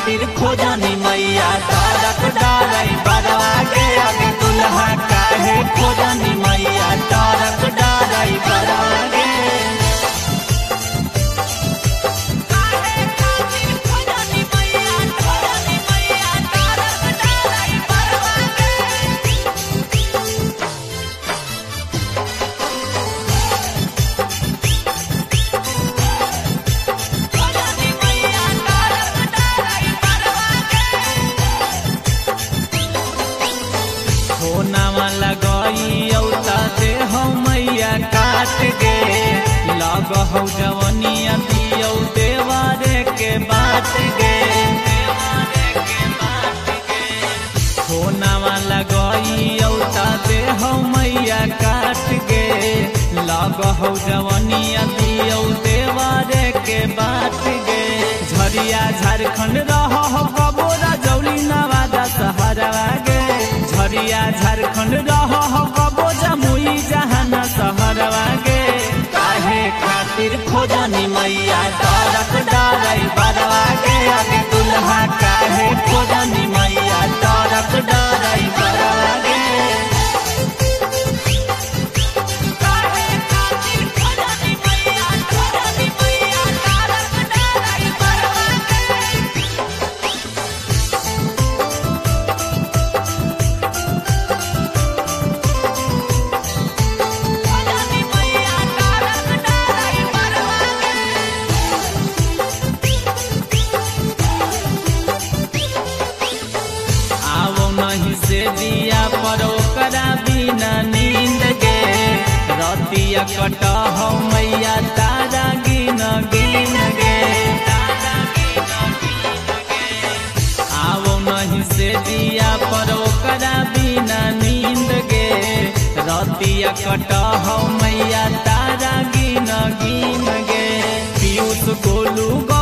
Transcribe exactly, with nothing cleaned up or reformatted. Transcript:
खातिर खोजनी मैया तारक डाराई बरवा के आगे दुल्हा काहे खोजनी मैया तारक डाराई बरवा के सोनावा लगई औता दे हो मैया काट गे लग हो जवनिया दियो देवारे के बात गे सोनावा लगई औता दे हो मैया काट गे लग हो जवनिया दियो देवारे के बात गे झरिया झारखंड रह हो कबोरा जौली नवादा सहरवा गे झरिया झारखंड रह हो कबो जमुई जहान सहरवा गे काहे खातिर खोजनी मैया तारक डाराई बरवा के आगे दुल्हा काहे खोजनी मैया तारक डाराई बरवा के से दिया पर ओकरा बिना नींद गे रतिया कट हो मैया तारा गिन गिन गे आवो नहीं से दिया पर ओकरा बिना नींद गे रतिया कट हो मैया तारा गिन गिन गे पीयूष गोलू